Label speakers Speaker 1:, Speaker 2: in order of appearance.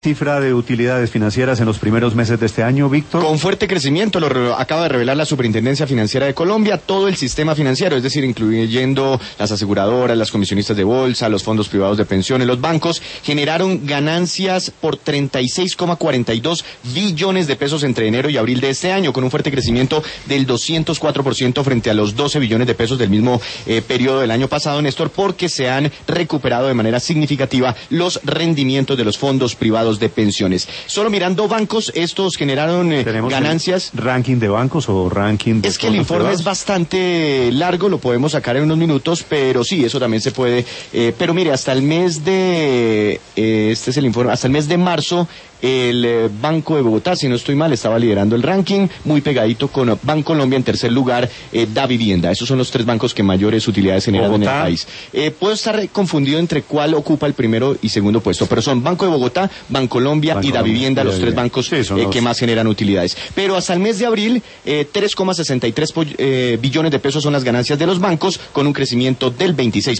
Speaker 1: cifra de utilidades financieras en los primeros meses de este año, Víctor?
Speaker 2: Con fuerte crecimiento, acaba de revelar la Superintendencia Financiera de Colombia, todo el sistema financiero, es decir, incluyendo las aseguradoras, las comisionistas de bolsa, los fondos privados de pensiones, los bancos, generaron ganancias por 36,42 billones de pesos entre enero y abril de este año, con un fuerte crecimiento del 204% frente a los 12 billones de pesos del mismo periodo del año pasado, Néstor, porque se han recuperado de manera significativa los rendimientos de los fondos privados de pensiones. Solo mirando bancos, estos generaron ganancias.
Speaker 1: ¿Ranking de bancos o ranking de
Speaker 2: Es que el informe
Speaker 1: privados?
Speaker 2: es bastante largo, lo podemos sacar en unos minutos, pero sí, eso también se puede. Pero mire, hasta el mes de, este es el informe, hasta el mes de marzo, el Banco de Bogotá, si no estoy mal, estaba liderando el ranking, muy pegadito con Bancolombia en tercer lugar, Davivienda. Esos son los tres bancos que mayores utilidades generan en el país. Puedo estar confundido entre cuál ocupa el primero y segundo puesto, pero son Banco de Bogotá, Bancolombia y Davivienda, los tres bancos que más generan utilidades. Pero hasta el mes de abril, 3,63 billones de pesos son las ganancias de los bancos, con un crecimiento del 26%.